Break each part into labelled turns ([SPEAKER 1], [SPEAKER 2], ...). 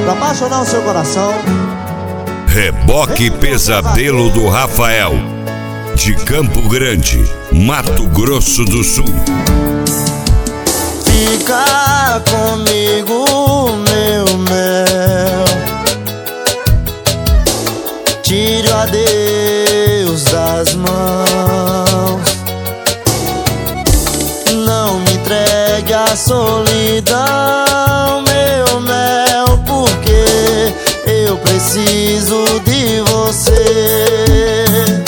[SPEAKER 1] pra apaixonar o seu coração.
[SPEAKER 2] Reboque Pesadelo do Rafael, de Campo Grande, Mato Grosso do Sul.
[SPEAKER 3] Fica comigo, meu mel, tire o adeus das mãos. Não me entregue a solidão, meu mel, porque eu preciso de você.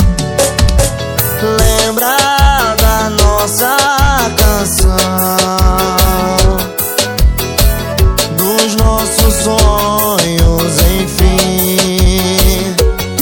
[SPEAKER 3] Lembra da nossa canção, dos nossos sonhos, enfim.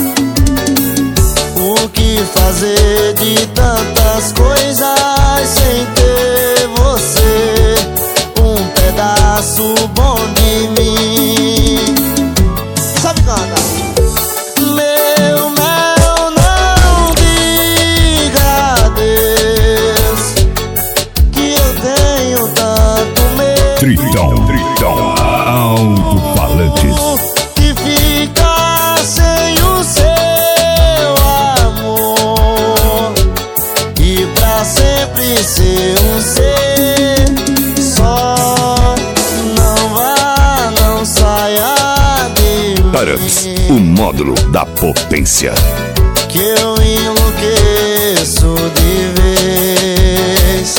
[SPEAKER 3] O que fazer de tantas coisas sem ter você, um pedaço bom de mim.
[SPEAKER 1] Sabe, canta.
[SPEAKER 3] Meu mel, não diga adeus, que eu tenho tanto medo.
[SPEAKER 2] Tritão, alto-falantes.
[SPEAKER 3] Que fica sem o seu amor e pra sempre ser um ser só. Não vá, não saia de
[SPEAKER 2] Tarantes,
[SPEAKER 3] mim,
[SPEAKER 2] o módulo da potência.
[SPEAKER 3] que eu enlouqueço de vez.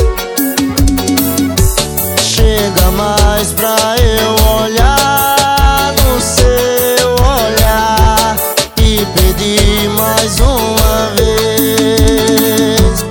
[SPEAKER 3] Chega mais pra eu olhar no seu olhar e pedir mais uma vez.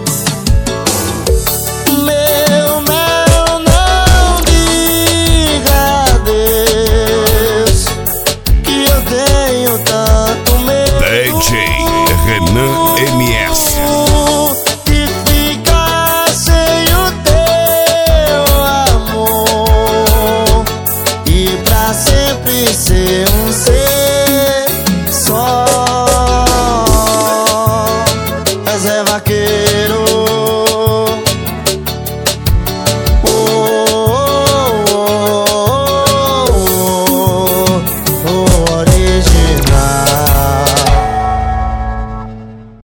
[SPEAKER 3] Meu mel, não diga adeus, que eu tenho tanto medo.
[SPEAKER 2] DJ Renan MS.
[SPEAKER 3] Que fica sem o teu amor e pra sempre ser um ser